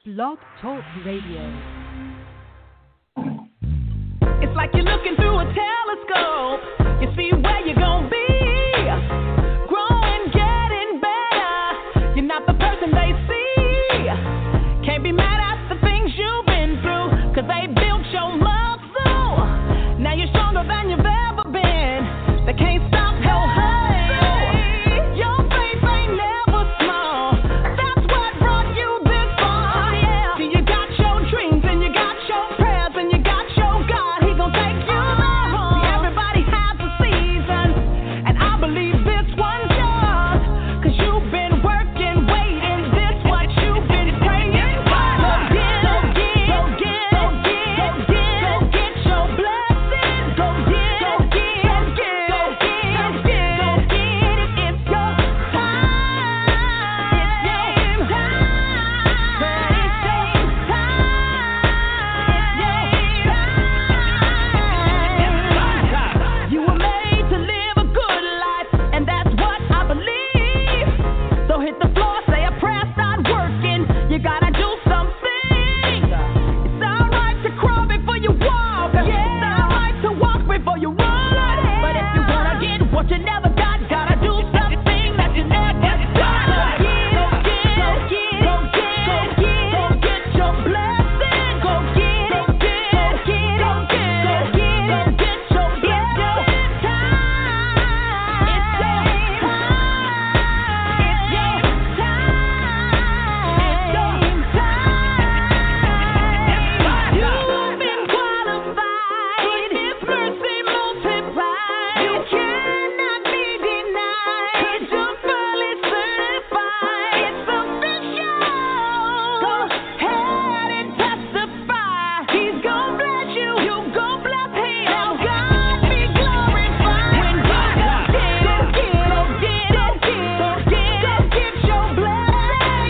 Blog Talk Radio. It's like you're looking through a telescope. You see where you're gonna be. Growing, getting better. You're not the person they see. Can't be mad at the things you've been through, 'cause they built your muscle. Now you're stronger than you've ever been. They can't stop your hustle. Your faith ain't never small. That's what brought you this far. Yeah. See, you got your dreams and you got your prayers and you got your God. He gon' take you there. See, everybody has a season, and I believe this one's yours. 'Cause you've been working, waiting. This what you've been praying for. So get your blessing. Go get it. It's your time. It's your time. You were made to live a good life, and that's what I believe. So hit the floor, say a prayer, start working. You gotta do something. It's alright to crawl before you walk. It's alright to walk before you run. But if you wanna get what you never got, gotta do something that you never got. Go get your blessing. Go get your blessing. It's your time. It's your time. You've been qualified. His mercy multiplied. You cannot be denied. 'Cause you're fully certified. It's official. Go ahead and testify. He's gonna bless you. You gon' bless him. Now God be glorified. When you go get your blessing. Go get your blessing.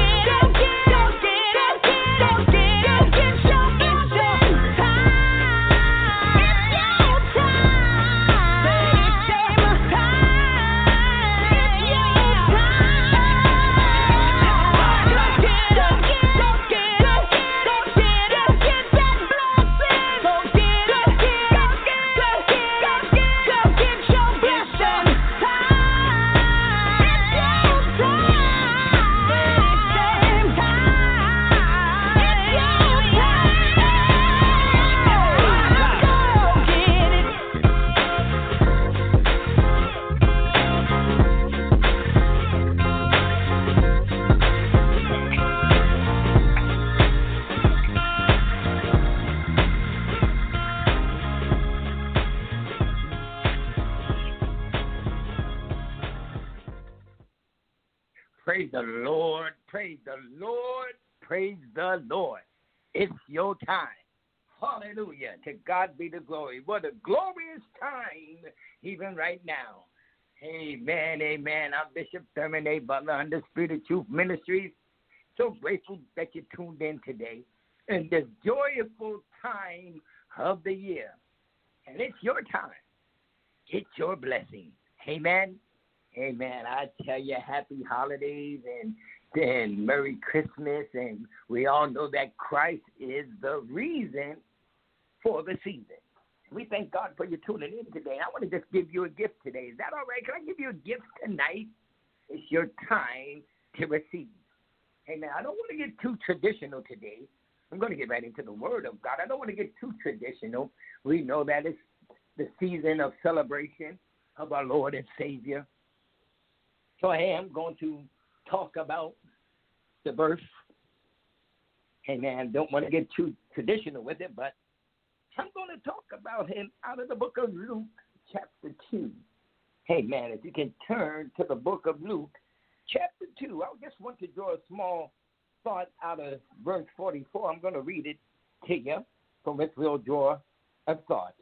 Praise the Lord, praise the Lord, praise the Lord. It's your time. Hallelujah. To God be the glory. What a glorious time, even right now. Amen, amen. I'm Bishop Thurman A. Butler, Undisputed Truth Ministries. So grateful that you tuned in today in this joyful time of the year. And it's your time. It's your blessing. Amen. Amen. I tell you, happy holidays and Merry Christmas. And we all know that Christ is the reason for the season. We thank God for you tuning in today. I want to just give you a gift today. Is that all right? Can I give you a gift tonight? It's your time to receive. Amen. I don't want to get too traditional today. I'm going to get right into the Word of God. I don't want to get too traditional. We know that it's the season of celebration of our Lord and Savior. So I am going to talk about the birth. Amen. Don't want to get too traditional with it, but I'm going to talk about him out of the book of Luke, chapter 2. Amen. If you can turn to the book of Luke, chapter 2. I just want to draw a small thought out of verse 44. I'm going to read it to you, from which we'll draw a thought.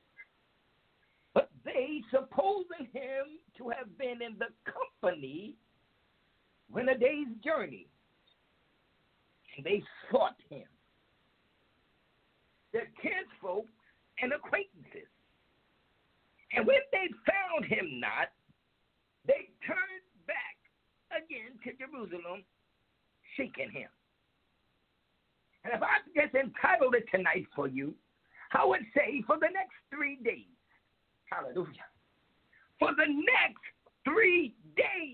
But they, supposing him to have been in the company when a day's journey, and they sought him, their kinsfolk and acquaintances. And when they found him not, they turned back again to Jerusalem, seeking him. just entitled it tonight for you. I would say for the next 3 days. Hallelujah. For the next 3 days.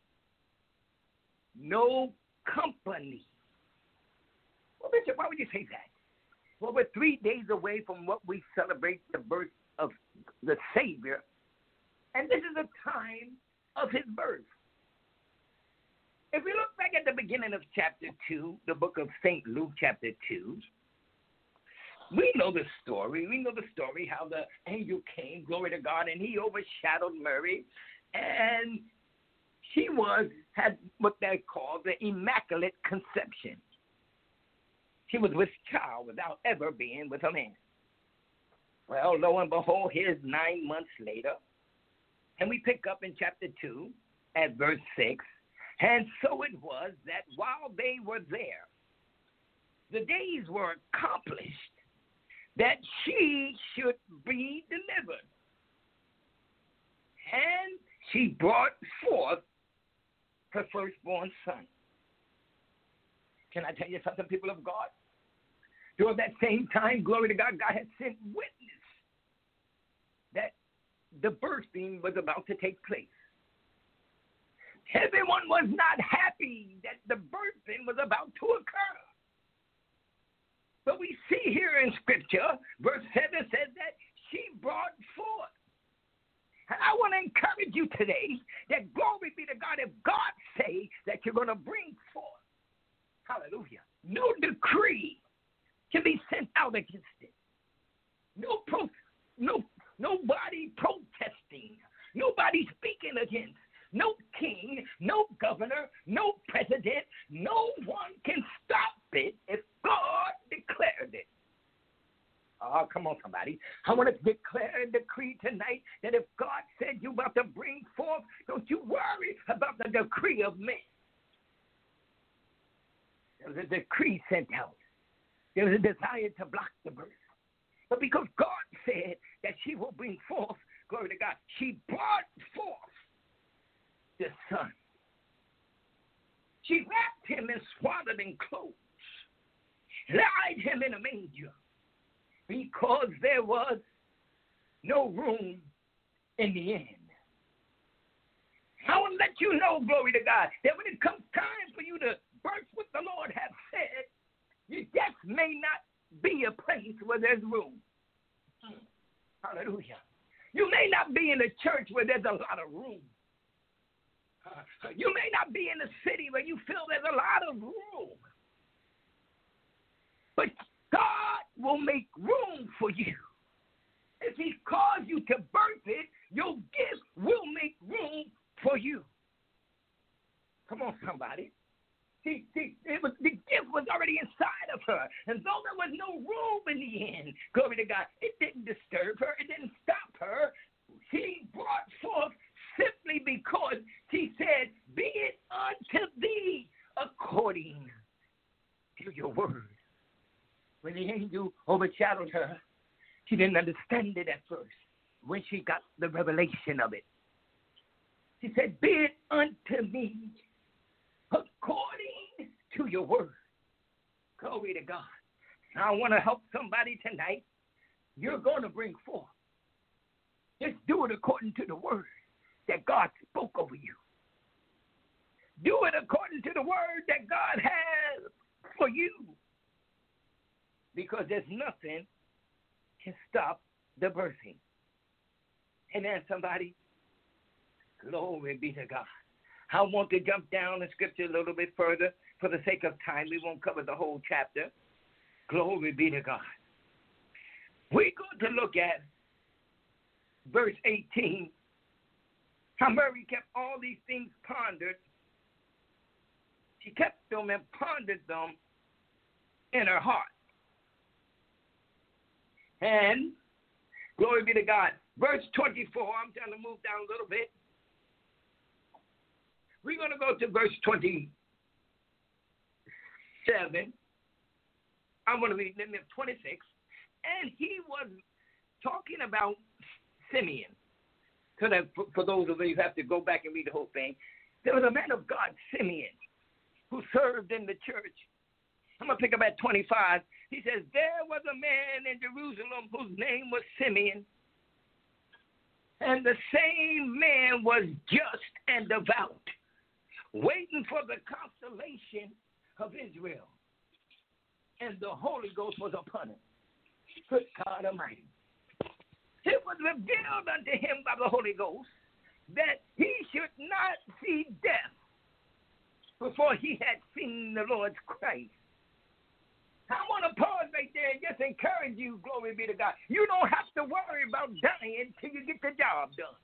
No company. Well, Bishop, why would you say that? Well, we're 3 days away from what we celebrate the birth of the Savior. And this is the time of his birth. If we look back at the beginning of chapter 2, the book of St. Luke, chapter 2, we know the story. We know the story how the angel came, glory to God, and he overshadowed Mary. And she had what they call the Immaculate Conception. She was with child without ever being with a man. Well, lo and behold, here's 9 months later. And we pick up in chapter 2 at verse 6. And so it was that while they were there, the days were accomplished that she should be delivered. And she brought forth her firstborn son. Can I tell you something, people of God? During that same time, glory to God, God had sent witness that the birthing was about to take place. Everyone was not happy that the birthing was about to occur. But we see here in Scripture, verse 7 says that she brought forth. And I want to encourage you today that glory be to God, if God say that you're going to bring forth, hallelujah, no decree can be sent out against it. Nobody protesting, nobody speaking against. No king, no governor, no president, no one can stop it if God declared it. Oh, come on, somebody. I want to declare and decree tonight that if God said you're about to bring forth, don't you worry about the decree of men. There was a decree sent out. There was a desire to block the birth. But because God said that she will bring forth, glory to God, she brought forth the son. She wrapped him in swaddling clothes, laid him in a manger, because there was no room in the inn. I want to let you know, glory to God, that when it comes time for you to birth what the Lord has said, you just may not be a place where there's room. Hallelujah. You may not be in a church where there's a lot of room. You may not be in a city where you feel there's a lot of room. But God will make room for you. If he calls you to birth it, your gift will make room for you. Come on, somebody. The gift was already inside of her. And though there was no room in the end, glory to God, it didn't disturb her. It didn't stop her. She brought forth simply because she said, be it unto thee according to your word. When the angel overshadowed her, she didn't understand it at first. When she got the revelation of it, she said, be it unto me according to your word. Glory to God. Now I want to help somebody tonight. You're going to bring forth. Just do it according to the word that God spoke over you. Do it according to the word that God has for you. Because there's nothing can stop the birthing. Amen, somebody? Glory be to God. I want to jump down in Scripture a little bit further. For the sake of time, we won't cover the whole chapter. Glory be to God. We're going to look at verse 18. How Mary kept all these things pondered. She kept them and pondered them in her heart. And, glory be to God, verse 24, I'm trying to move down a little bit. We're going to go to verse 27. I'm going to read 26. And he was talking about Simeon. So that for those of you who have to go back and read the whole thing, there was a man of God, Simeon, who served in the church. I'm going to pick up at 25. He says, there was a man in Jerusalem whose name was Simeon. And the same man was just and devout, waiting for the consolation of Israel. And the Holy Ghost was upon him. Good God Almighty. It was revealed unto him by the Holy Ghost that he should not see death before he had seen the Lord's Christ. I want to pause right there and just encourage you, glory be to God. You don't have to worry about dying till you get the job done.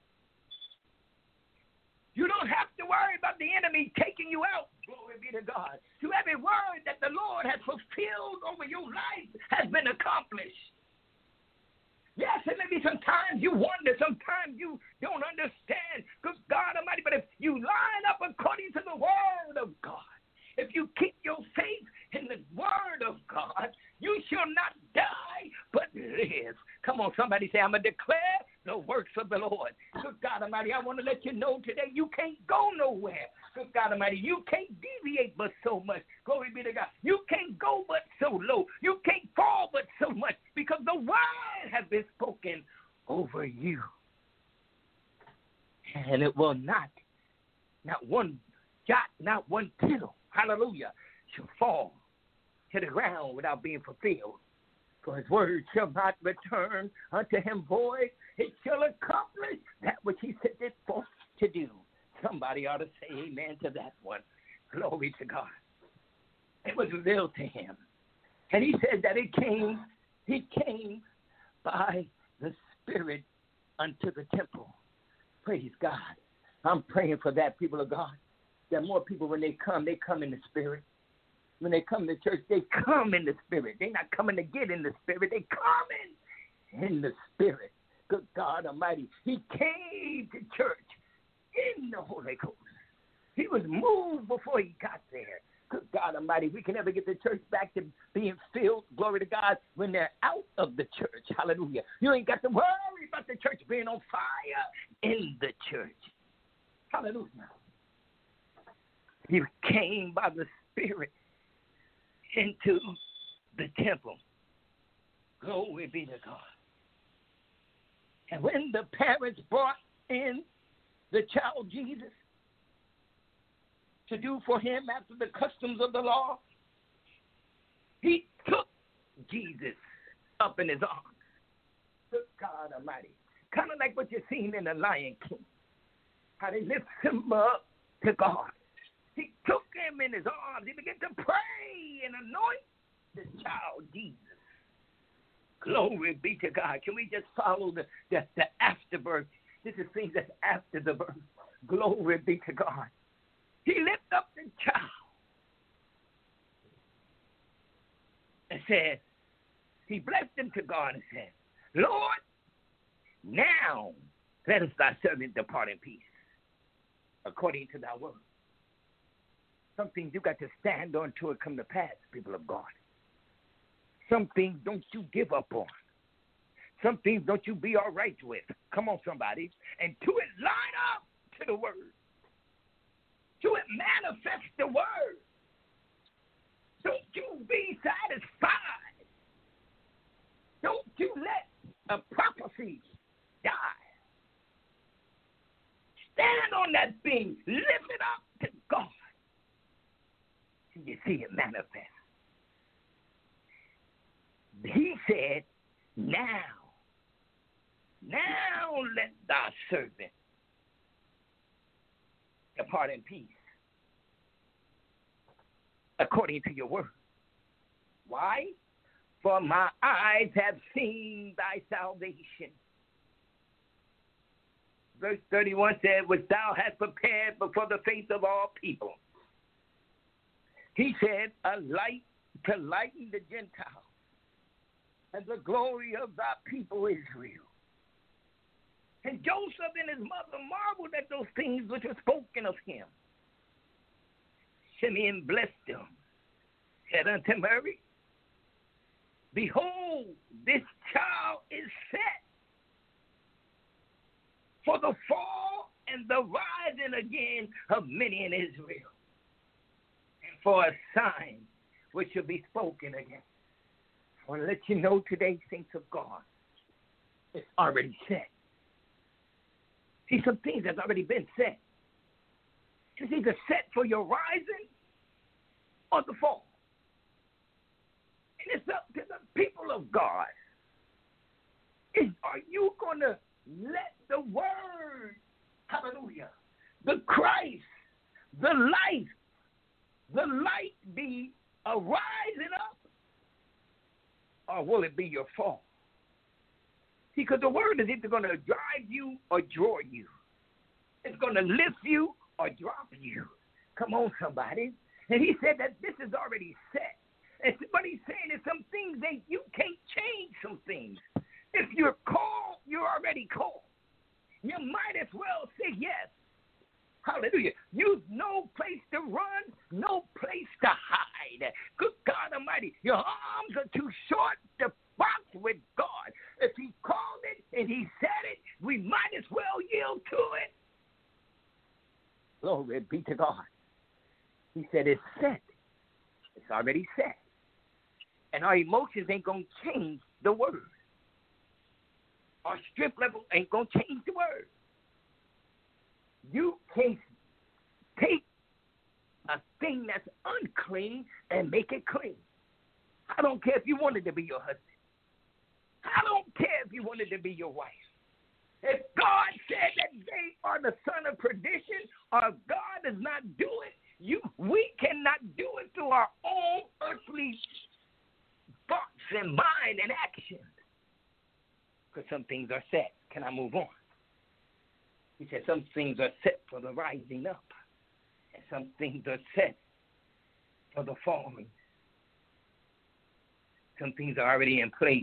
You don't have to worry about the enemy taking you out, glory be to God. To every word that the Lord has fulfilled over your life has been accomplished. Yes, and maybe sometimes you wonder, sometimes you don't understand. Good God Almighty, but if you line up according to the word of God, if you keep your faith in the word of God, you shall not die but live. Come on, somebody say, I'm going to declare the works of the Lord. Good God Almighty, I want to let you know today you can't go nowhere. Good God Almighty, you can't deviate but so much. Glory be to God. You can't go but so low. You can't fall but so much because the word has been spoken over you. And it will not one jot, not one tittle, hallelujah, shall fall to the ground without being fulfilled. For his word shall not return unto him void. It shall accomplish that which he set it forth to do. Somebody ought to say amen to that one. Glory to God. It was revealed to him. And he said that he came by the Spirit unto the temple. Praise God. I'm praying for that, people of God. That more people, when they come in the Spirit. When they come to church, they come in the Spirit. They're not coming to get in the Spirit. They come in the Spirit. Good God Almighty. He came to church in the Holy Ghost. He was moved before he got there. Good God Almighty. We can never get the church back to being filled, glory to God, when they're out of the church. Hallelujah. You ain't got to worry about the church being on fire in the church. Hallelujah. He came by the Spirit into the temple. Glory be to God. And when the parents brought in the child Jesus to do for him after the customs of the law, he took Jesus up in his arms. Good God Almighty. Kind of like what you're seeing in the Lion King. How they lift him up to God. He took him in his arms. He began to pray and anoint the child Jesus. Glory be to God. Can we just follow the afterbirth? This is things that's after the birth. Glory be to God. He lifted up the child and said, he blessed him to God and said, Lord, now let us thy servant depart in peace, according to thy word. Some things you got to stand on till it come to pass, people of God. Some things don't you give up on. Some things don't you be all right with. Come on, somebody. And to it line up to the word. To it manifest the word. Don't you be satisfied. Don't you let a prophecy die. Stand on that thing. Lift it up to God. And you see it manifest. He said, now let thy servant depart in peace, according to your word. Why? For my eyes have seen thy salvation. Verse 31 said, which thou hast prepared before the face of all people. He said, a light to lighten the Gentiles and the glory of thy people Israel. And Joseph and his mother marveled at those things which were spoken of him. Simeon blessed them, said unto Mary, behold, this child is set for the fall and the rising again of many in Israel, and for a sign which shall be spoken again. I want to let you know today, saints of God, it's already said. See, some things have already been said. It's either set for your rising or the fall. And it's up to the people of God. Are you going to let the word, hallelujah, the Christ, the light be a rising up? Or will it be your fall? See, because the word is either going to drive you or draw you. It's going to lift you or drop you. Come on, somebody. And he said that this is already set. And what he's saying is some things that you can't change some things. If you're called, you're already called. You might as well say yes. Hallelujah. You've no place to run, no place to hide. Good God Almighty, your arms are too short to box with God. If he called it and he said it, we might as well yield to it. Glory be to God. He said it's set. It's already set. And our emotions ain't going to change the word. Our strip level ain't going to change the word. You can't take a thing that's unclean and make it clean. I don't care if you wanted to be your husband. I don't care if you wanted to be your wife. If God said that they are the son of perdition, or God does not do it, we cannot do it through our own earthly thoughts and mind and actions. Because some things are set. Can I move on? He said some things are set for the rising up, and some things are set for the falling. Some things are already in place.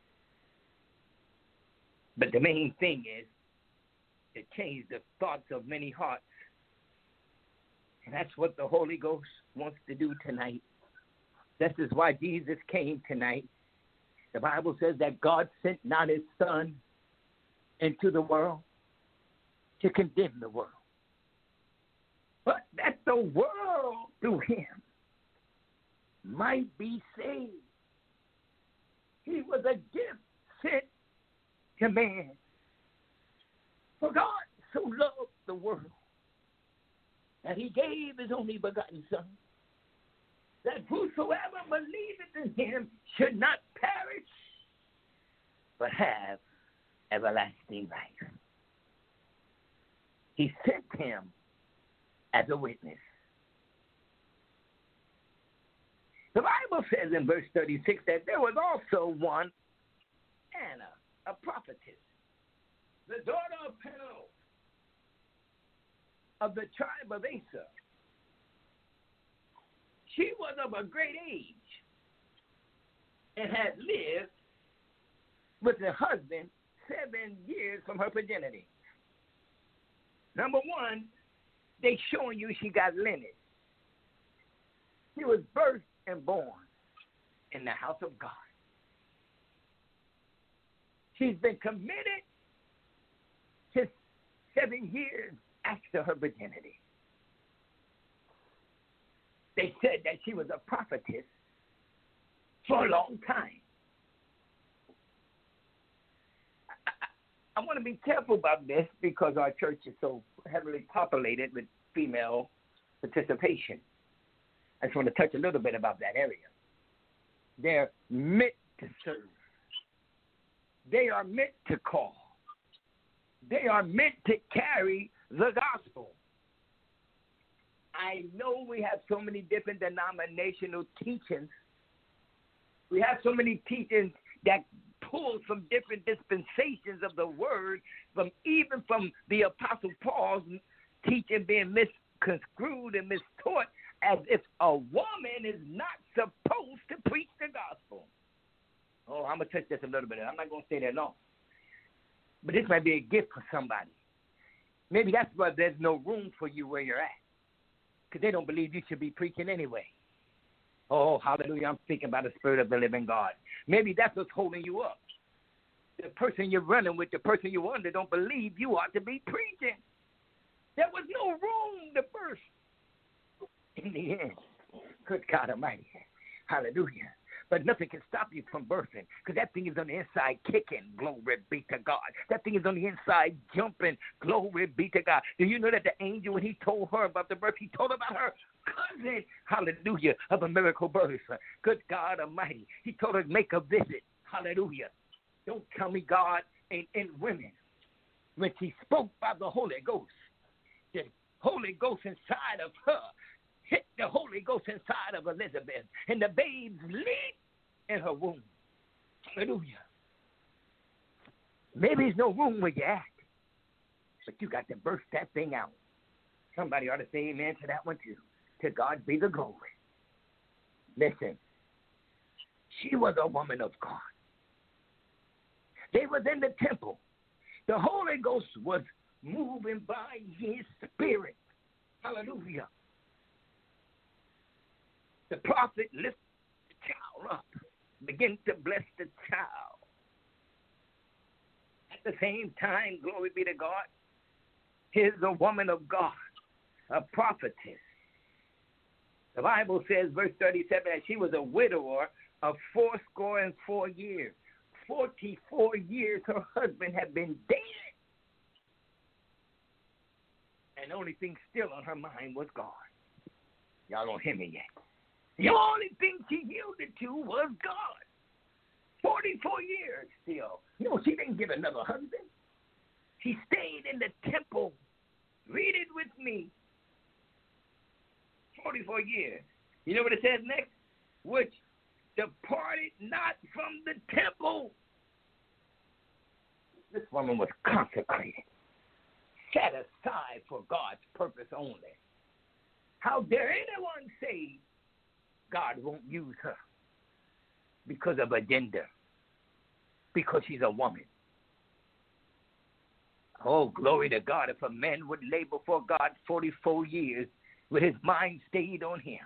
But the main thing is to change the thoughts of many hearts. And that's what the Holy Ghost wants to do tonight. This is why Jesus came tonight. The Bible says that God sent not his son into the world to condemn the world, but that the world through him might be saved. He was a gift sent to man. For God so loved the world that he gave his only begotten Son, that whosoever believeth in him should not perish, but have everlasting life. He sent him as a witness. The Bible says in verse 36 that there was also one, Anna, a prophetess, the daughter of Penuel, of the tribe of Asher. She was of a great age and had lived with her husband 7 years from her virginity. Number one, they showing you she got lineage. She was birthed and born in the house of God. She's been committed to 7 years after her virginity. They said that she was a prophetess for a long time. I want to be careful about this because our church is so heavily populated with female participation. I just want to touch a little bit about that area. They're meant to serve. They are meant to call. They are meant to carry the gospel. I know we have so many different denominational teachings. We have so many teachings that pull from different dispensations of the word, even from the Apostle Paul's teaching being misconstrued and mistaught as if a woman is not supposed to preach the gospel. Oh, I'm going to touch this a little bit. I'm not going to stay there long. But this might be a gift for somebody. Maybe that's why there's no room for you where you're at, because they don't believe you should be preaching anyway. Oh, hallelujah, I'm speaking by the Spirit of the living God. Maybe that's what's holding you up. The person you're running with, the person you're under, don't believe you ought to be preaching. There was no room to burst in the end. Good God Almighty. Hallelujah. But nothing can stop you from birthing because that thing is on the inside kicking. Glory be to God. That thing is on the inside jumping. Glory be to God. Do you know that the angel, when he told her about the birth, he told her about her cousin, hallelujah, of a miracle birth. Good God Almighty. He told her to make a visit. Hallelujah. Don't tell me God ain't in women. When she spoke by the Holy Ghost, the Holy Ghost inside of her hit the Holy Ghost inside of Elizabeth, and the babes leaped in her womb. Hallelujah. Maybe there's no room where you're at, but you got to burst that thing out. Somebody ought to say amen to that one too. To God be the glory. Listen, she was a woman of God. They was in the temple. The Holy Ghost was moving by his spirit. Hallelujah. The prophet lifted the child up, began to bless the child. At the same time, glory be to God, here's a woman of God, a prophetess. The Bible says, verse 37, that she was a widower of 84 years. 44 years her husband had been dead. And the only thing still on her mind was God. Y'all don't hear me yet. The only thing she yielded to was God. 44 years still. No, she didn't get another husband. She stayed in the temple. Read it with me. 44 years. You know what it says next? Which departed not from the temple. This woman was consecrated, set aside for God's purpose only. How dare anyone say God won't use her because of a gender, because she's a woman? Oh, glory to God. If a man would lay before God 44 years with his mind stayed on him,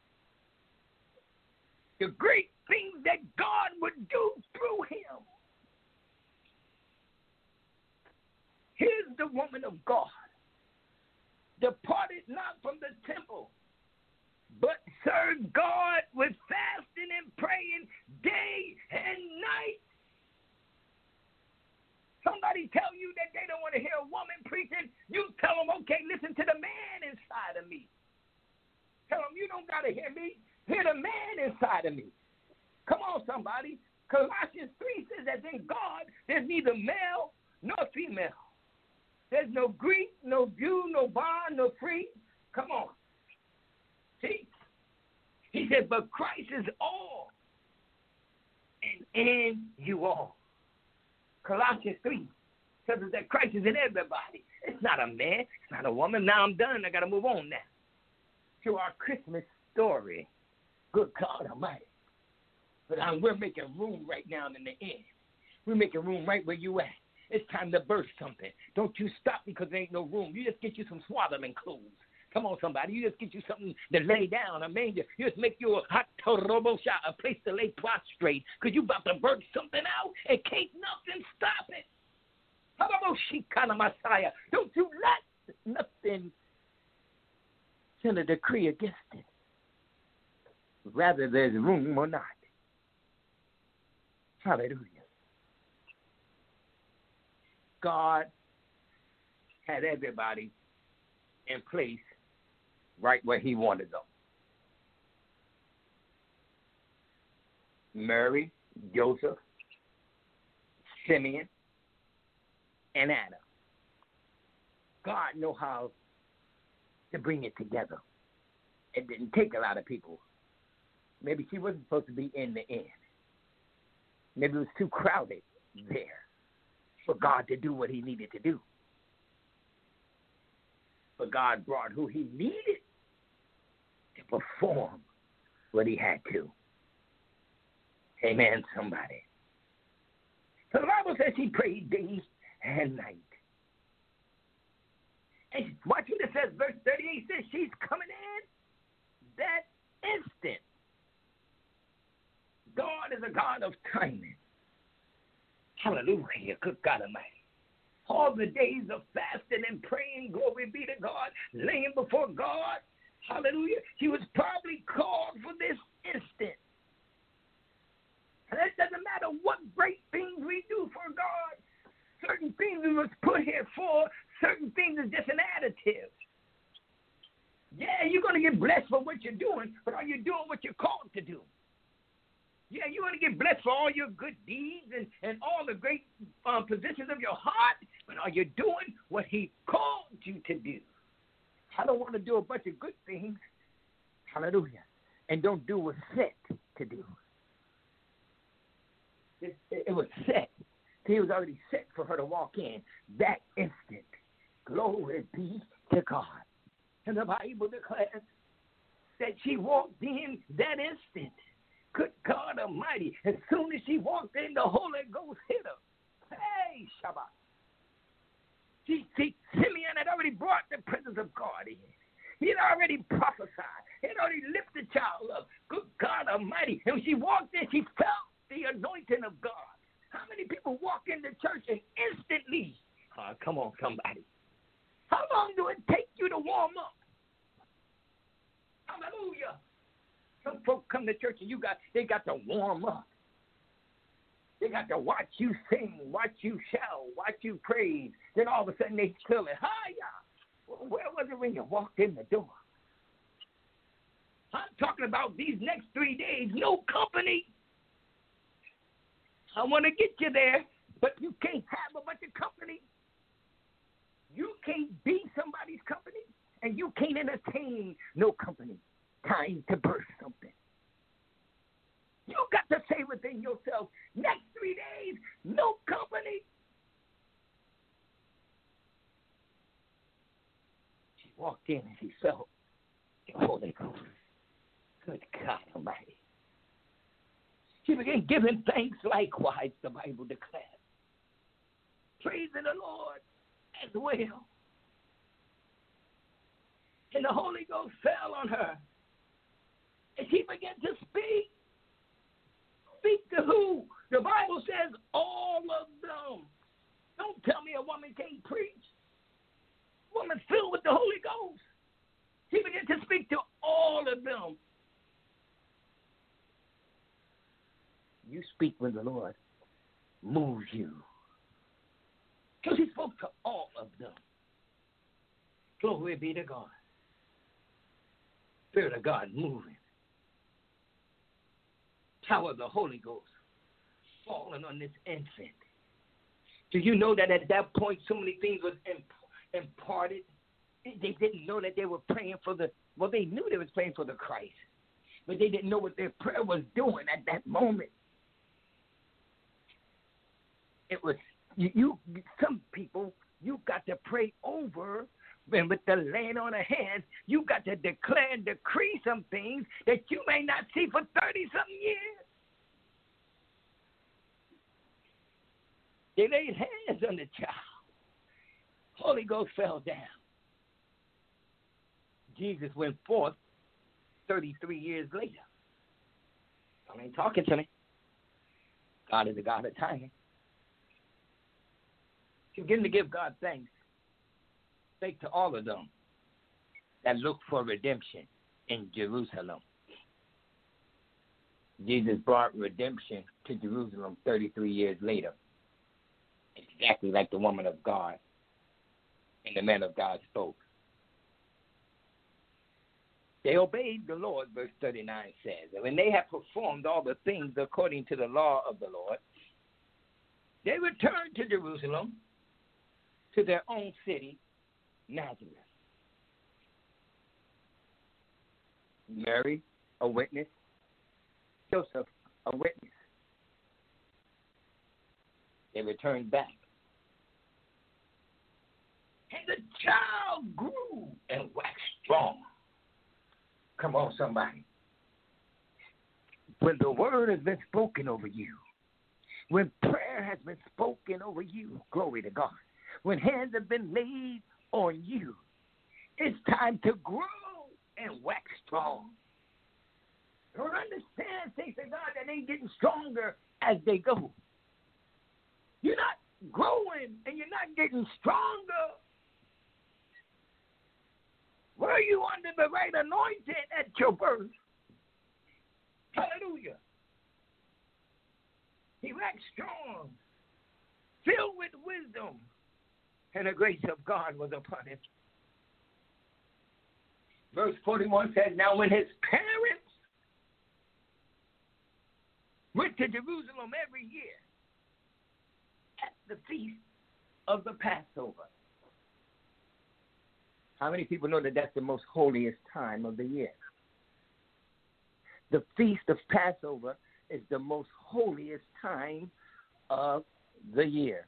the great things that God would do through him. Here's the woman of God, departed not from the temple, but served God with fasting and praying day and night. Somebody tell you that they don't want to hear a woman preaching, you tell them, okay, listen to the man inside of me. Tell them, you don't got to hear me. Hear the man inside of me. Come on, somebody. Colossians 3 says that in God, there's neither male nor female. There's no Greek, no Jew, no bond, no free. Come on. See? He said, but Christ is all, and in you all. Colossians 3 says that Christ is in everybody. It's not a man. It's not a woman. Now I'm done. I got to move on now to our Christmas story. Good God Almighty. But we're making room right now in the end. We're making room right where you at. It's time to burst something. Don't you stop because there ain't no room. You just get you some swaddling clothes. Come on, somebody. You just get you something to lay down, a manger. You just make you a hot robo shot, a place to lay prostrate, because you about to burst something out and can't nothing stop it. Kind of Messiah. Don't you let nothing send a decree against it. Rather, there's room or not. Hallelujah. God had everybody in place right where he wanted them. Mary, Joseph, Simeon, and Anna. God knew how to bring it together. It didn't take a lot of people. Maybe she wasn't supposed to be in the end. Maybe it was too crowded there for God to do what he needed to do. But God brought who he needed to perform what he had to. Amen, somebody. So the Bible says he prayed day and night. And watch what it says, verse 38 says she's coming in that instant. God is a God of timing. Hallelujah, good God Almighty. All the days of fasting and praying, glory be to God, laying before God, hallelujah. He was probably called for this instant. certain things we was put here for. Certain things is just an additive. Yeah, you're going to get blessed for what you're doing, but are you doing what you're called to do? Yeah, you're going to get blessed for all your good deeds and all the great positions of your heart, but are you doing what he called you to do? I don't want to do a bunch of good things, hallelujah, and don't do what's set to do. It was set. He was already set for her to walk in that instant. Glory be to God. And the Bible declares that she walked in that instant. Good God Almighty. As soon as she walked in, the Holy Ghost hit her. Hey, Shabbat. See, Simeon had already brought the presence of God in. He had already prophesied. He had already lifted the child up. Good God Almighty. And when she walked in, she felt the anointing of God. How many people walk into church and instantly, come on, somebody. How long do it take you to warm up? Hallelujah. Some folks come to church and they got to warm up. They got to watch you sing, watch you shout, watch you praise. Then all of a sudden they feel it. Hiya. Where was it when you walked in the door? I'm talking about these next 3 days, no company. I want to get you there, but you can't have a bunch of company. You can't be somebody's company, and you can't entertain no company. Time to birth something. You got to say within yourself, next 3 days, no company. She walked in and she felt the Holy Ghost. Good God Almighty. She began giving thanks likewise, the Bible declares. Praising the Lord as well. And the Holy Ghost fell on her. And she began to speak. Speak to who? The Bible says all of them. Don't tell me a woman can't preach. Woman filled with the Holy Ghost. She began to speak to all of them. You speak when the Lord moves you. So he spoke to all of them. Glory be to God. Spirit of God moving. Power of the Holy Ghost falling on this infant. Do you know that at that point so many things was imparted? They didn't know that they were praying for they knew they was praying for the Christ. But they didn't know what their prayer was doing at that moment. It was some people you got to pray over, and with the laying on of hands, you got to declare and decree some things that you may not see for 30-something years. They laid hands on the child. Holy Ghost fell down. Jesus went forth 33 years later. Y'all ain't talking to me. God is a God of timing. Begin to give God thanks. Thank to all of them that look for redemption in Jerusalem. Jesus brought redemption to Jerusalem 33 years later. Exactly like the woman of God and the man of God spoke. They obeyed the Lord, verse 39 says. And when they had performed all the things according to the law of the Lord, they returned to Jerusalem, to their own city, Nazareth. Mary, a witness. Joseph, a witness. They returned back. And the child grew and waxed strong. Come on, somebody. When the word has been spoken over you, when prayer has been spoken over you, glory to God, when hands have been laid on you, it's time to grow and wax strong. Don't understand, things of God, that ain't getting stronger as they go. You're not growing and you're not getting stronger. Were you under the right anointing at your birth? Hallelujah. He waxed strong. filled with wisdom, and the grace of God was upon him. Verse 41 says, now when his parents went to Jerusalem every year at the feast of the Passover. How many people know that that's the most holiest time of the year? The feast of Passover is the most holiest time of the year.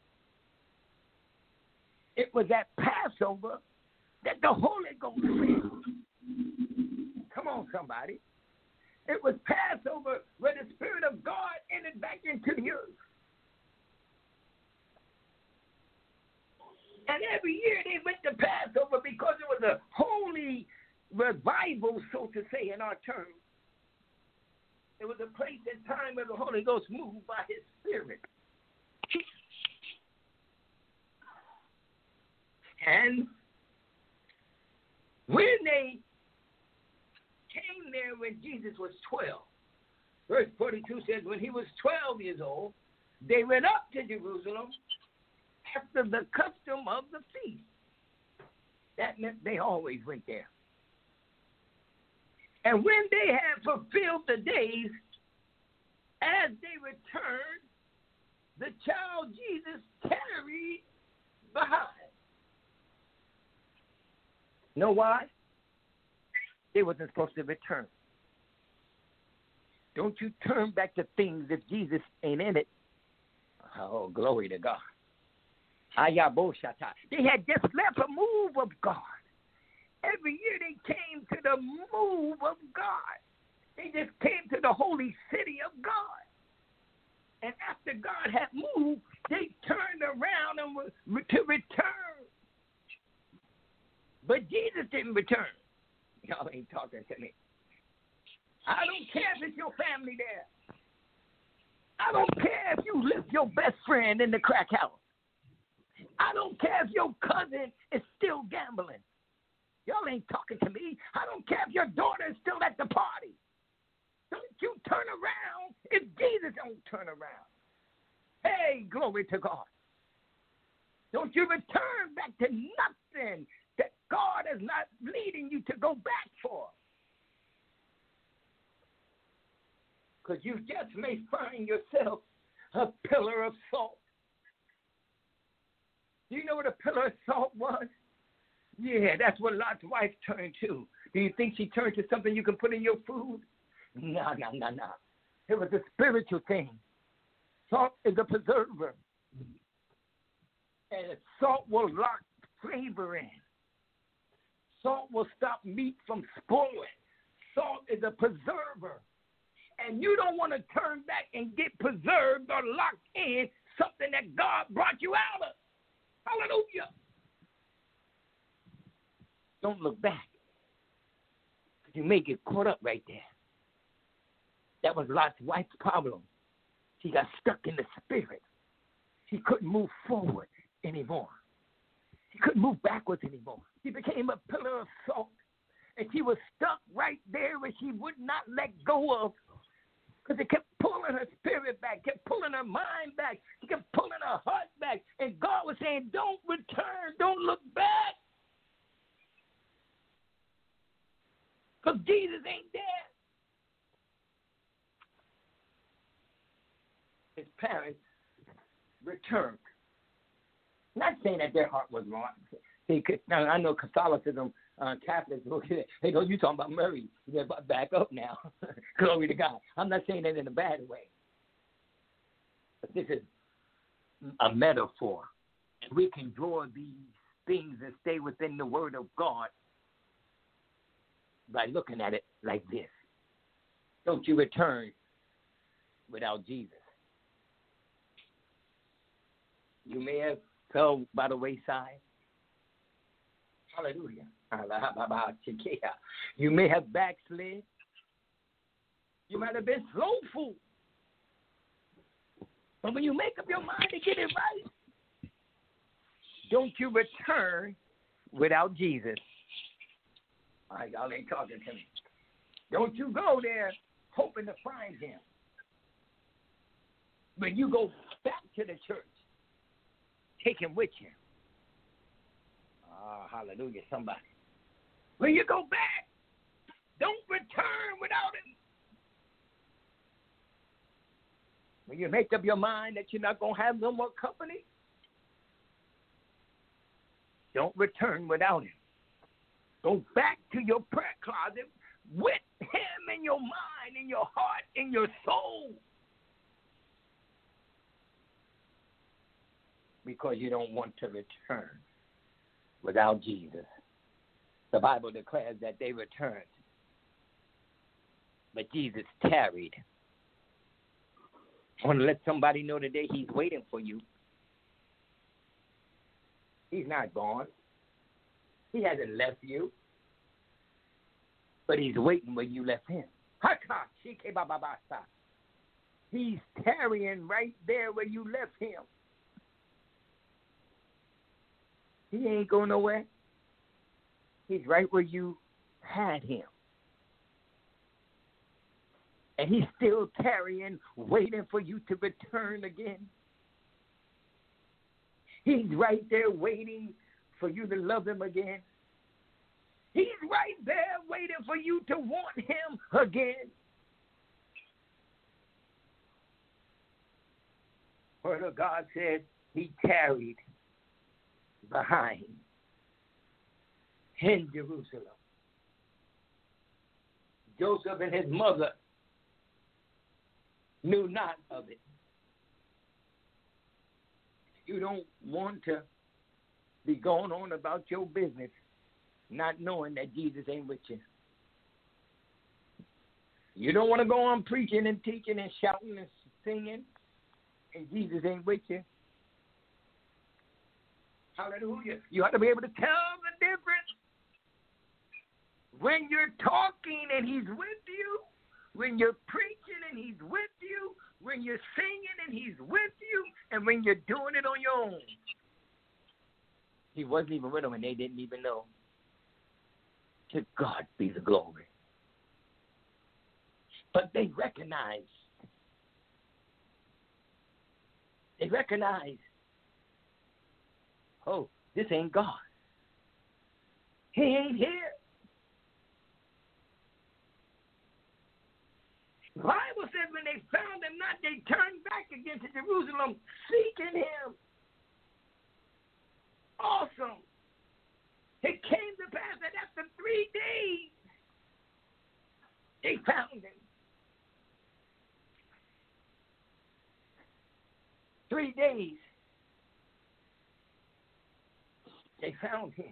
It was at Passover that the Holy Ghost fell. Come on, somebody. It was Passover where the Spirit of God entered back into the earth. And every year they went to Passover because it was a holy revival, so to say, in our terms. It was a place and time where the Holy Ghost moved by his Spirit. And when they came there when Jesus was 12, verse 42 says, when he was 12 years old, they went up to Jerusalem after the custom of the feast. That meant they always went there. And when they had fulfilled the days, as they returned, the child Jesus tarried behind. Know why? They wasn't supposed to return. Don't you turn back to things if Jesus ain't in it. Oh, glory to God. They had just left a move of God. Every year they came to the move of God. They just came to the holy city of God. And after God had moved, they turned around and were to return. But Jesus didn't return. Y'all ain't talking to me. I don't care if it's your family there. I don't care if you lift your best friend in the crack house. I don't care if your cousin is still gambling. Y'all ain't talking to me. I don't care if your daughter is still at the party. Don't you turn around if Jesus don't turn around. Hey, glory to God. Don't you return back to nothing that God is not leading you to go back for. Because you just may find yourself a pillar of salt. Do you know what a pillar of salt was? Yeah, that's what Lot's wife turned to. Do you think she turned to something you can put in your food? No. It was a spiritual thing. Salt is a preserver. And salt will lock flavor in. Salt will stop meat from spoiling. Salt is a preserver. And you don't want to turn back and get preserved or locked in something that God brought you out of. Hallelujah. Don't look back. You may get caught up right there. That was Lot's wife's problem. She got stuck in the spirit. She couldn't move forward anymore. She couldn't move backwards anymore. She became a pillar of salt. And she was stuck right there where she would not let go of. Because it kept pulling her spirit back, kept pulling her mind back. She kept pulling her heart back. And God was saying, don't return, don't look back. Because Jesus ain't there. His parents returned. Not saying that their heart was wrong. Now, I know Catholicism, Catholics, hey, no, you talking about Mary. You better back up now. Glory to God. I'm not saying that in a bad way. But this is a metaphor. And we can draw these things and stay within the Word of God by looking at it like this. Don't you return without Jesus. You may have fell by the wayside. Hallelujah. You may have backslid. You might have been slowful. But when you make up your mind to get it right, don't you return without Jesus. All right, y'all ain't talking to me. Don't you go there hoping to find him. When you go back to the church, Take him with you. Hallelujah, somebody. When you go back, don't return without him. When you make up your mind that you're not going to have no more company, don't return without him. Go back to your prayer closet with him in your mind, in your heart, in your soul. Because you don't want to return without Jesus. The Bible declares that they returned, but Jesus tarried. I want to let somebody know today he's waiting for you. He's not gone. He hasn't left you, but he's waiting where you left him. He's tarrying right there where you left him. He ain't going nowhere. He's right where you had him. And he's still tarrying, waiting for you to return again. He's right there waiting for you to love him again. He's right there waiting for you to want him again. Word of God said he tarried behind in Jerusalem. Joseph and his mother knew not of it. You don't want to be going on about your business not knowing that Jesus ain't with you. You don't want to go on preaching and teaching and shouting and singing and Jesus ain't with you. Hallelujah. You have to be able to tell the difference when you're talking and he's with you, when you're preaching and he's with you, when you're singing and he's with you, and when you're doing it on your own. He wasn't even with them and they didn't even know. To God be the glory. But they recognized. Oh, this ain't God. He ain't here. The Bible says when they found him not, they turned back again to Jerusalem, seeking him. Awesome. It came to pass that after 3 days, they found him. 3 days, they found him.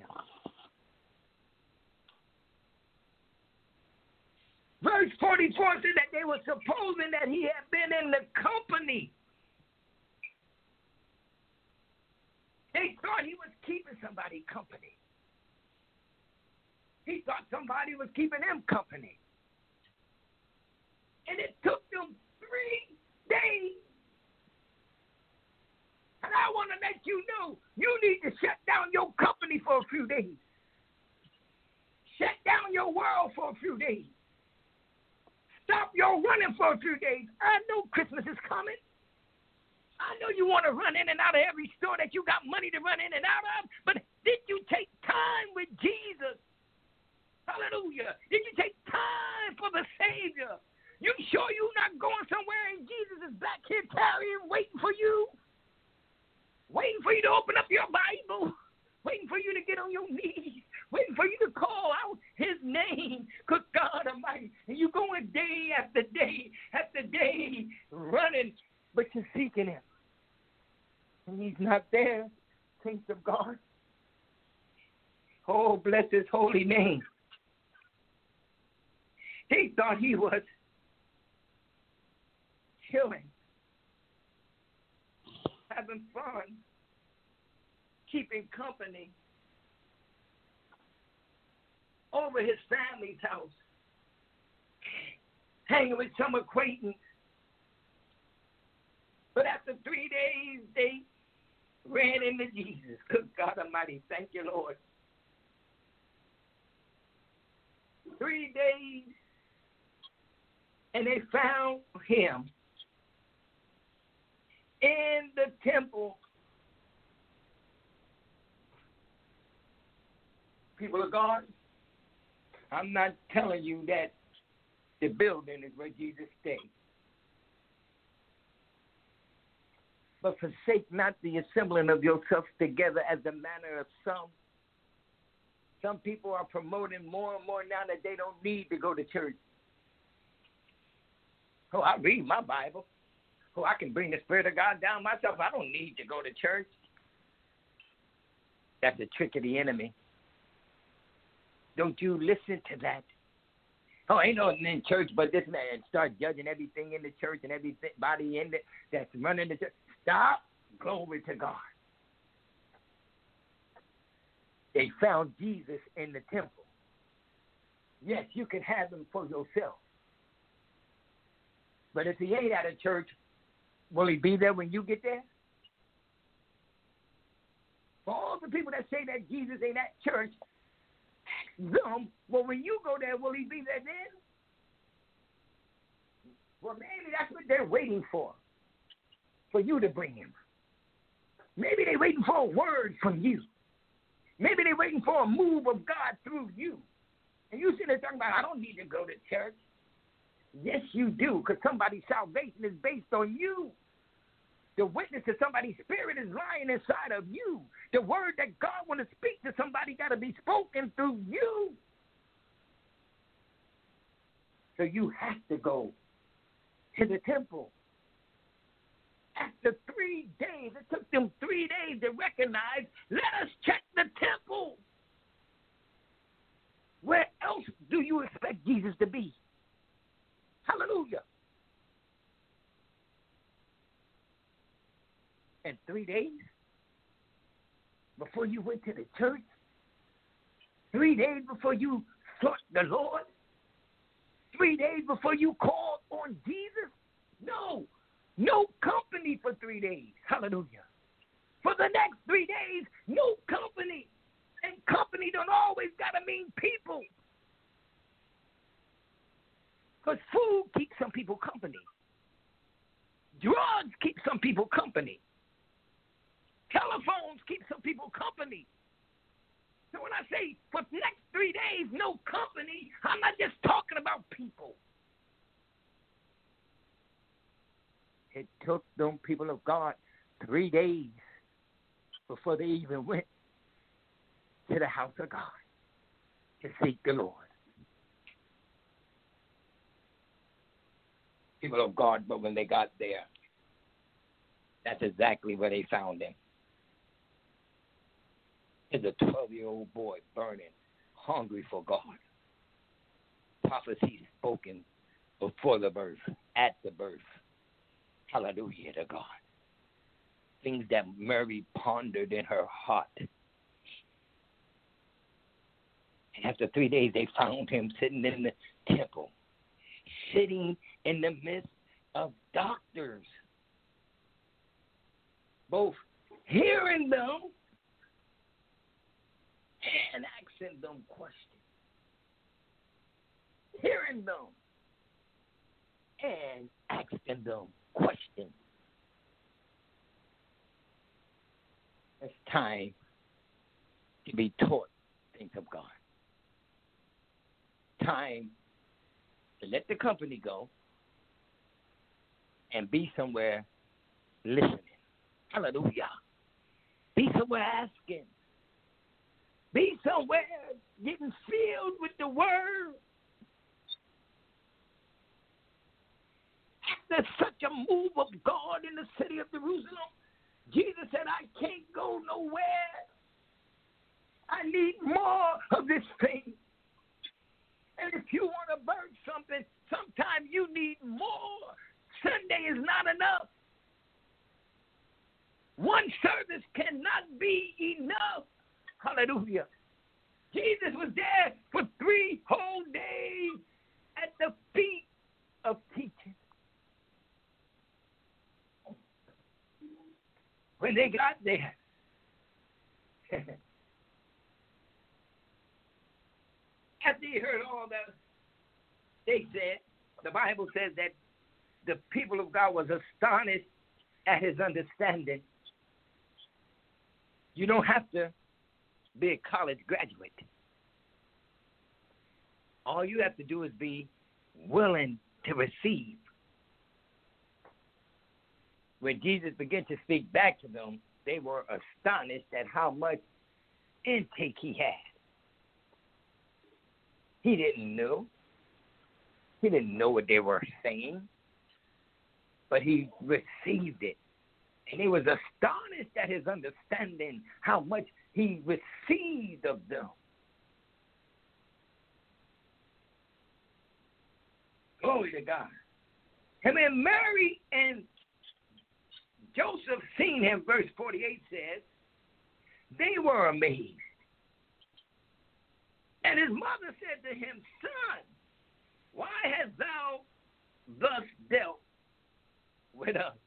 Verse 44 said that they were supposing that he had been in the company. They thought he was keeping somebody company. He thought somebody was keeping him company. And it took them 3 days. And I want to let you know, you need to shut down your company for a few days. Shut down your world for a few days. Stop your running for a few days. I know Christmas is coming. I know you want to run in and out of every store that you got money to run in and out of, but did you take time with Jesus? Hallelujah. Did you take time for the Savior? You sure you're not going somewhere and Jesus is back here tarrying, waiting for you? Waiting for you to open up your Bible? Waiting for you to get on your knees? Waiting for you to call out his name? Good God Almighty. And you going day after day after day running, but you're seeking him. And he's not there, saints of God. Oh, bless his holy name. They thought he was chilling, having fun, keeping company over his family's house, hanging with some acquaintance. But after 3 days, they ran into Jesus. Good God Almighty, thank you, Lord. 3 days, and they found him in the temple People of God, I'm not telling you that the building is where Jesus stayed. But forsake not the assembling of yourselves together as the manner of some. Some people are promoting more and more now that they don't need to go to church. Oh, I read my Bible. Oh, I can bring the Spirit of God down myself. I don't need to go to church. That's a trick of the enemy. Don't you listen to that. Oh, ain't nothing in church but this and that, and start judging everything in the church and everybody in it that's running the church. Stop. Glory to God. They found Jesus in the temple. Yes, you can have him for yourself. But if he ain't at a church, will he be there when you get there? For all the people that say that Jesus ain't at church, ask them, well, when you go there, will he be there then? Well, maybe that's what they're waiting for you to bring him. Maybe they're waiting for a word from you. Maybe they're waiting for a move of God through you. And you sitting there talking about, I don't need to go to church. Yes, you do, because somebody's salvation is based on you. The witness to somebody's spirit is lying inside of you. The word that God wants to speak to somebody got to be spoken through you. So you have to go to the temple. After 3 days, it took them 3 days to recognize, let us check the temple. Where else do you expect Jesus to be? Hallelujah. And 3 days before you went to the church, 3 days before you sought the Lord, 3 days before you called on Jesus? No company for 3 days. Hallelujah. For the next 3 days, no company. And company don't always got to mean people. Because food keeps some people company. Drugs keep some people company. Telephones keep some people company. So when I say for the next 3 days, no company, I'm not just talking about people. It took them people of God 3 days before they even went to the house of God to seek the Lord. People of God, but when they got there, that's exactly where they found him. As a 12-year-old boy burning, hungry for God. Prophecy spoken before the birth, at the birth. Hallelujah to God. Things that Mary pondered in her heart. And after 3 days, they found him sitting in the temple, sitting in the midst of doctors, both hearing them and asking them questions. Hearing them and asking them questions. It's time to be taught things of God. Time to let the company go and be somewhere listening. Hallelujah. Be somewhere asking. Be somewhere getting filled with the word. After such a move of God in the city of Jerusalem, Jesus said, I can't go nowhere. I need more of this thing. And if you want to birth something, sometimes you need more. Sunday is not enough. One service cannot be enough. Hallelujah. Jesus was there for 3 whole days at the feet of teaching. When they got there, after he heard all that they said, the Bible says that the people of God was astonished at his understanding. You don't have to be a college graduate All you have to do is be willing to receive. When Jesus began to speak back to them, they were astonished at how much intake he had. He didn't know. He didn't know what they were saying, but he received it. And he was astonished at his understanding, how much he received of them. Glory to God. And when Mary and Joseph seen him, verse 48 says, they were amazed. And his mother said to him, Son, why hast thou thus dealt with us?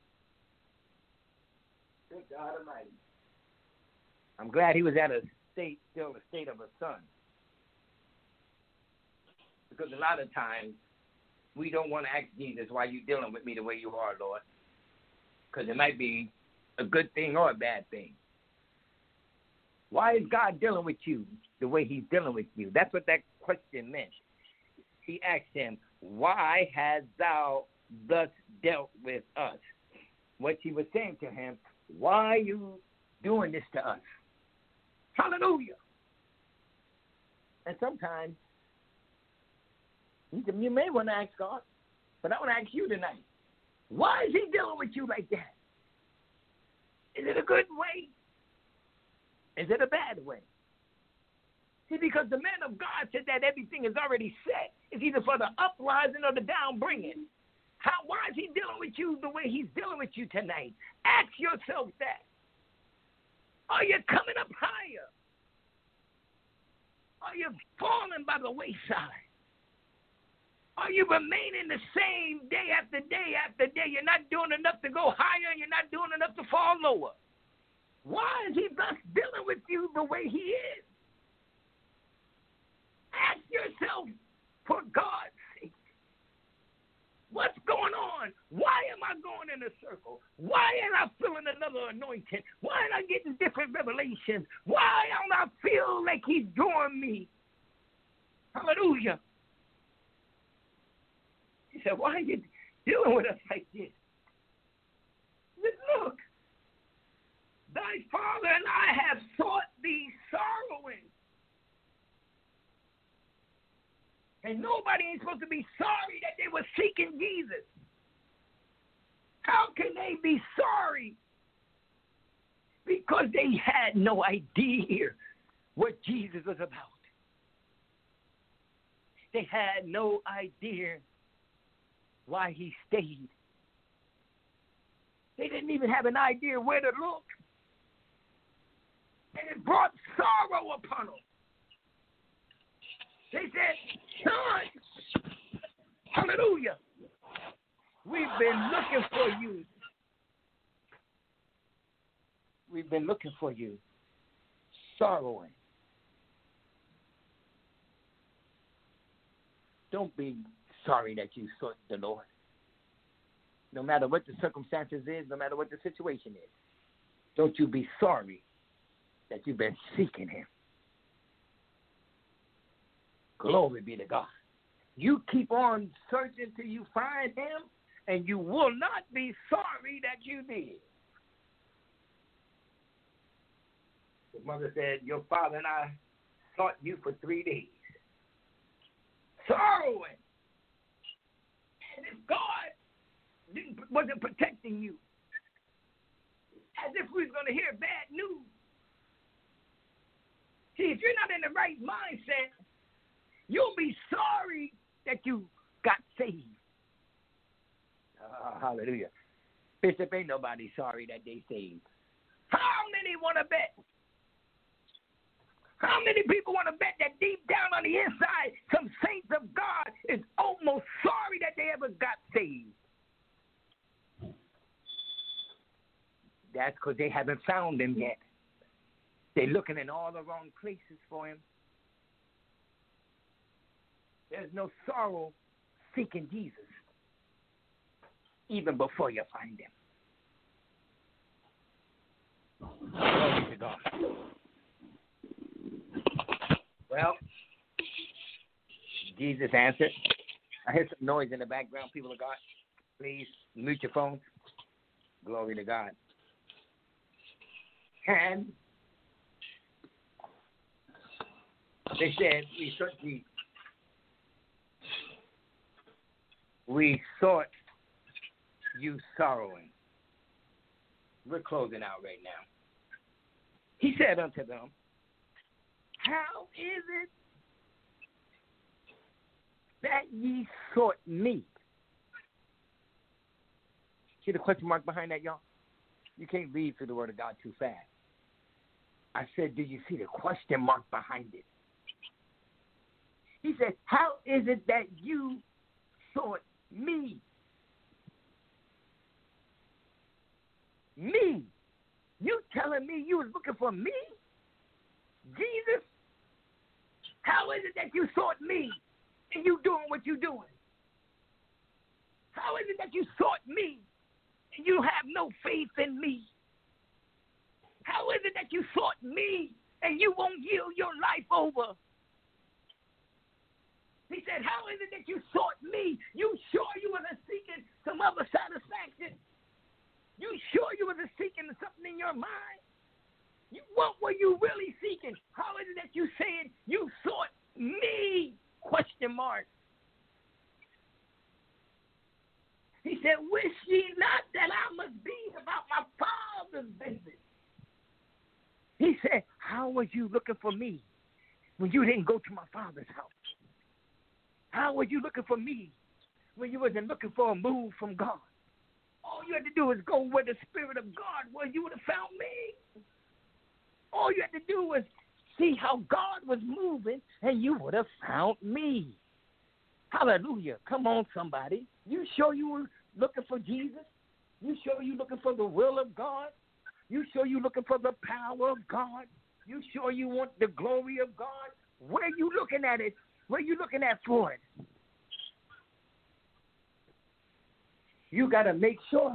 Good God Almighty. I'm glad he was at still a state of a son. Because a lot of times, we don't want to ask Jesus, why are you dealing with me the way you are, Lord? Because it might be a good thing or a bad thing. Why is God dealing with you the way he's dealing with you? That's what that question meant. He asked him, why hast thou thus dealt with us? What he was saying to him, why are you doing this to us? Hallelujah. And sometimes, you may want to ask God, but I want to ask you tonight, why is he dealing with you like that? Is it a good way? Is it a bad way? See, because the man of God said that everything is already set. It's either for the uprising or the downbringing. Why is he dealing with you the way he's dealing with you tonight? Ask yourself that. Are you coming up higher? Are you falling by the wayside? Are you remaining the same day after day after day? You're not doing enough to go higher, and you're not doing enough to fall lower. Why is he thus dealing with you the way he is? Ask yourself, for God's sake, what's going on? Why am I going in a circle? Why am I feeling another anointing? Why am I getting different revelations? Why don't I feel like he's drawing me? Hallelujah. He said, why are you dealing with us like this? Look, thy father and I have sought thee sorrowing. And nobody ain't supposed to be sorry that they were seeking Jesus. How can they be sorry? Because they had no idea what Jesus was about. They had no idea why he stayed. They didn't even have an idea where to look. And it brought sorrow upon them. They said, Son, hallelujah, we've been looking for you. We've been looking for you, sorrowing. Don't be sorry that you sought the Lord. No matter what the circumstances is, no matter what the situation is, don't you be sorry that you've been seeking him. Glory be to God. You keep on searching till you find him, and you will not be sorry that you did. His mother said, your father and I sought you for 3 days. Sorrowing. And if God wasn't protecting you, as if we was going to hear bad news. See, if you're not in the right mindset, you'll be sorry that you got saved. Hallelujah. Bishop, ain't nobody sorry that they saved. How many want to bet? How many people want to bet that deep down on the inside, some saints of God is almost sorry that they ever got saved? That's because they haven't found him yet. They're looking in all the wrong places for him. There's no sorrow seeking Jesus, even before you find him. Glory to God. Well, Jesus answered. I hear some noise in the background, people of God. Please mute your phones. Glory to God. And they said, we sought you sorrowing. We're closing out right now. He said unto them, how is it that ye sought me? See the question mark behind that, y'all? You can't read through the Word of God too fast. I said, do you see the question mark behind it? He said, how is it that you sought me? Me? You telling me you was looking for me? Jesus? How is it that you sought me and you doing what you doing? How is it that you sought me and you have no faith in me? How is it that you sought me and you won't yield your life over? He said, how is it that you sought me? You sure you wasn't seeking some other satisfaction? You sure you wasn't seeking something in your mind? What were you really seeking? How is it that you saying you sought me? Question mark. He said, wish ye not that I must be about my Father's business. He said, how was you looking for me when you didn't go to my Father's house? How was you looking for me when you wasn't looking for a move from God? All you had to do was go where the Spirit of God was. You would have found me. All you had to do was see how God was moving, and you would have found me. Hallelujah. Come on, somebody. You sure you were looking for Jesus? You sure you looking for the will of God? You sure you looking for the power of God? You sure you want the glory of God? Where are you looking at it? Where are you looking at for it? You got to make sure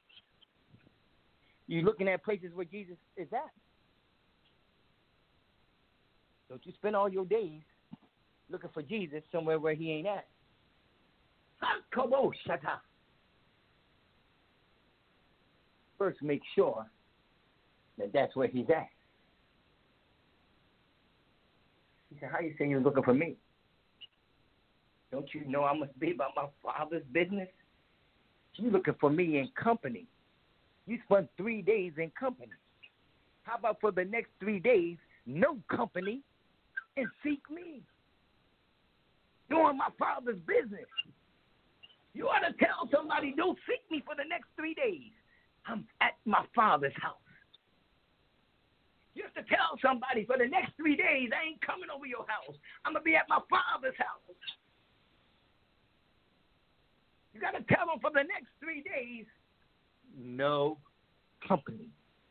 you're looking at places where Jesus is at. Don't you spend all your days looking for Jesus somewhere where he ain't at. Come on, shut up. First, make sure that that's where he's at. He said, how you say you're looking for me? Don't you know I must be about my Father's business? You looking for me in company. You spent 3 days in company. How about for the next 3 days, no company, and seek me? Doing my Father's business. You ought to tell somebody, don't seek me for the next 3 days. I'm at my Father's house. You have to tell somebody, for the next 3 days, I ain't coming over your house. I'm going to be at my Father's house. You got to tell them for the next 3 days, no company,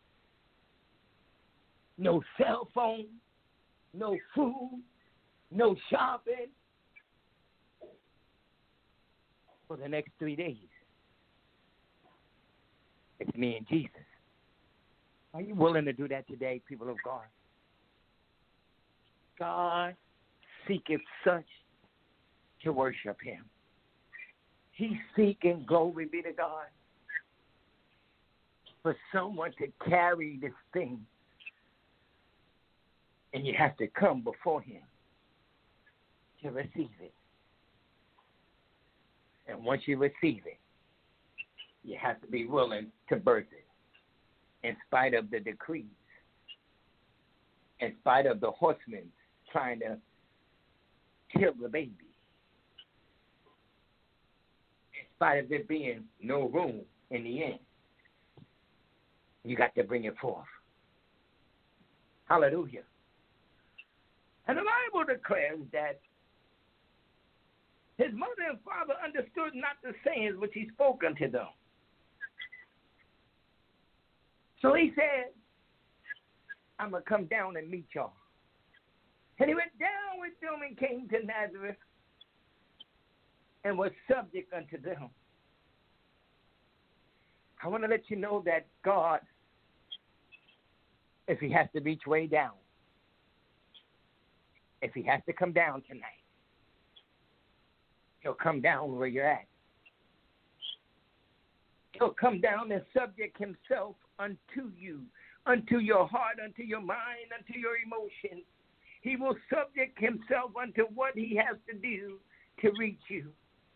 no cell phone, no food, no shopping for the next 3 days. It's me and Jesus. Are you willing to do that today, people of God? God seeketh such to worship him. He's seeking, glory be to God, for someone to carry this thing. And you have to come before him to receive it. And once you receive it, you have to be willing to birth it. In spite of the decrees, in spite of the horsemen trying to kill the baby, in spite of there being no room in the end, you got to bring it forth. Hallelujah. And the Bible declares that his mother and father understood not the sayings which he spoke unto them. So he said, I'm going to come down and meet y'all. And he went down with them and came to Nazareth and was subject unto them. I want to let you know that God, if he has to reach way down, if he has to come down tonight, He'll come down where you're at. He'll come down and subject himself unto you, unto your heart, unto your mind, unto your emotions. He will subject himself unto what he has to do to reach you.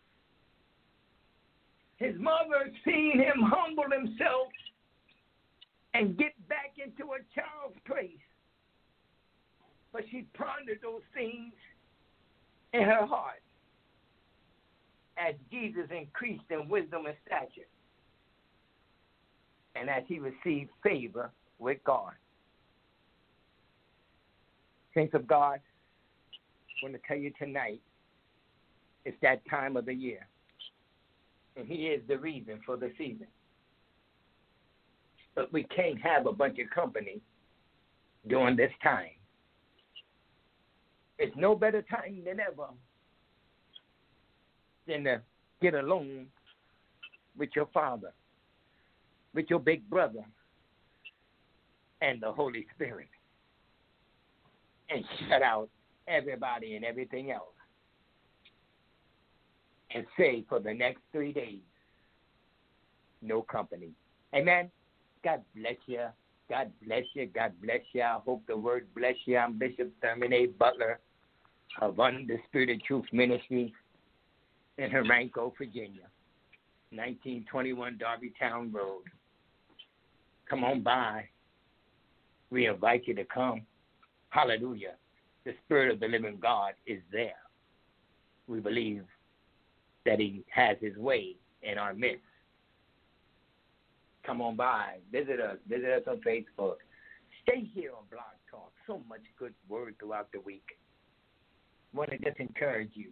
His mother seen him humble himself and get back into a child's place. But she pondered those things in her heart as Jesus increased in wisdom and stature, and as he received favor with God. Saints of God, I want to tell you tonight, it's that time of the year, and he is the reason for the season. But we can't have a bunch of company during this time. It's no better time than ever than to get alone with your Father, with your big brother, and the Holy Spirit, and shut out everybody and everything else, and say for the next 3 days, no company. Amen. God bless you. God bless you. God bless you. I hope the word bless you. I'm Bishop Thurman A. Butler of Undisputed Truth Ministry in Henrico, Virginia, 1921 Darbytown Road. Come on by. We invite you to come. Hallelujah. The Spirit of the living God is there. We believe that he has his way in our midst. Come on by. Visit us. Visit us on Facebook. Stay here on Blog Talk. So much good word throughout the week. Want to just encourage you.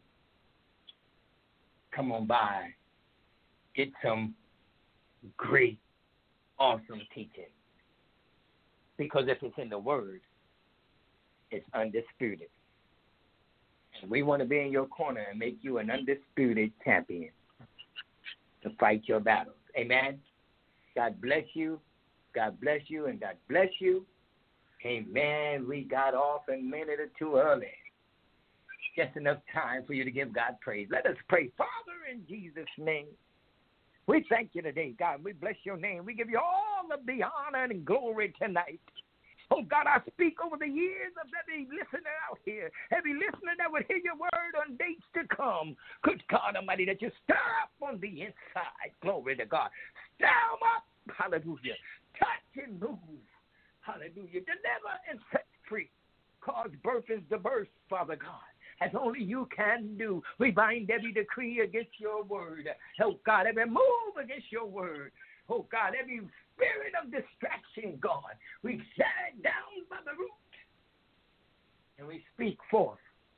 Come on by. Get some great, awesome teaching. Because if it's in the Word, it's undisputed. And we want to be in your corner and make you an undisputed champion to fight your battles. Amen. God bless you. God bless you, and God bless you. Amen. We got off a minute or two early. Just enough time for you to give God praise. Let us pray. Father, in Jesus' name, we thank you today, God. We bless your name. We give you all of the honor and glory tonight. Oh, God, I speak over the years of every listener out here, every listener that would hear your word on dates to come. Good God Almighty, that you stir up on the inside. Glory to God. Stir them up. Hallelujah. Touch and move. Hallelujah. Deliver and set free. Cause birth is the birth, Father God, as only you can do. We bind every decree against your word. Oh, God, every move against your word. Oh, God, every spirit of distraction, God, we shut it down by the root. And we speak forth.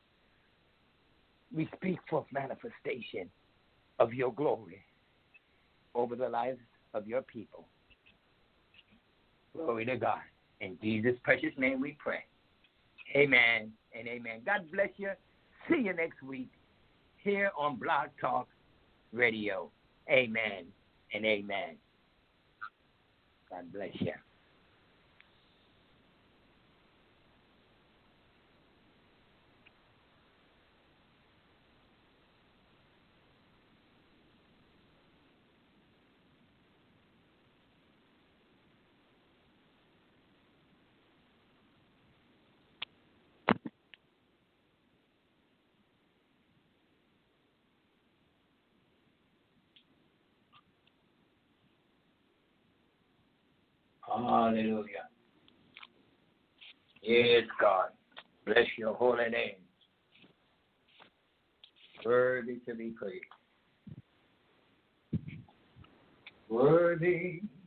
We speak forth manifestation of your glory over the lives of your people. Glory to God. In Jesus' precious name we pray. Amen and amen. God bless you. See you next week here on Blog Talk Radio. Amen and amen. God bless you. Hallelujah. Yes, God. Bless your holy name. Worthy to be praised. Worthy